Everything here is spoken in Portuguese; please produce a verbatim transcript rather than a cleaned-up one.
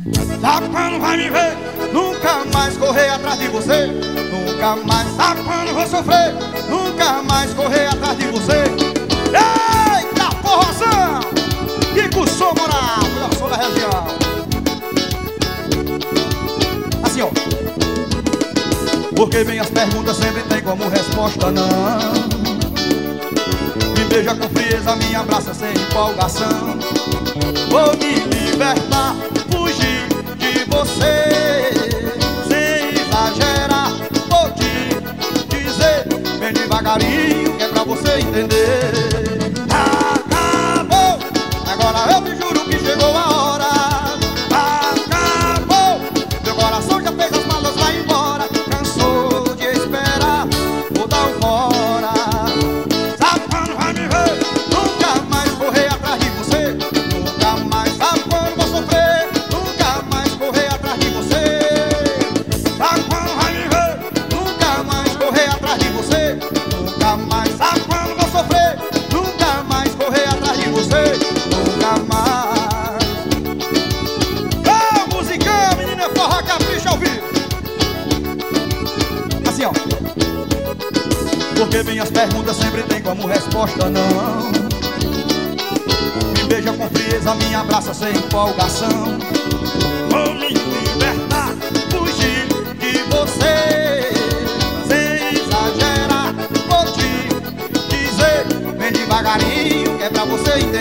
Sabe quando vai me ver? Nunca mais correr atrás de você. Nunca mais. Sabe quando vou sofrer? Nunca mais correr atrás de você. Eita porração! Kiko Som Moral, melhor som da região. Assim ó. Porque minhas perguntas sempre tem como resposta não. Me beija com frieza, me abraça sem empolgação. Vou me libertar, fugir de você, sem exagerar, vou te dizer bem devagarinho, que é pra você entender. Acabou, agora eu te juro que chegou a hora. Acabou, meu coração já fez as malas, vai embora. Cansou de esperar, vou dar um fora. Sabe quando vai me ver? Nunca mais correr atrás de você. Nunca mais. Sabe quando vou sofrer? Nunca mais correr atrás de você. Sabe quando vai me ver? Nunca mais correr atrás de você. Nunca mais. Sabe quando vou sofrer? Nunca mais correr atrás de você. Nunca mais. Ô, musicão, menina, forró, capricha ao vivo. Assim, ó. Porque minhas perguntas sempre tem como resposta não. Me beija com frieza, me abraça sem empolgação. Vou me libertar, fugir de você, sem exagerar, vou te dizer bem devagarinho, que é pra você entender.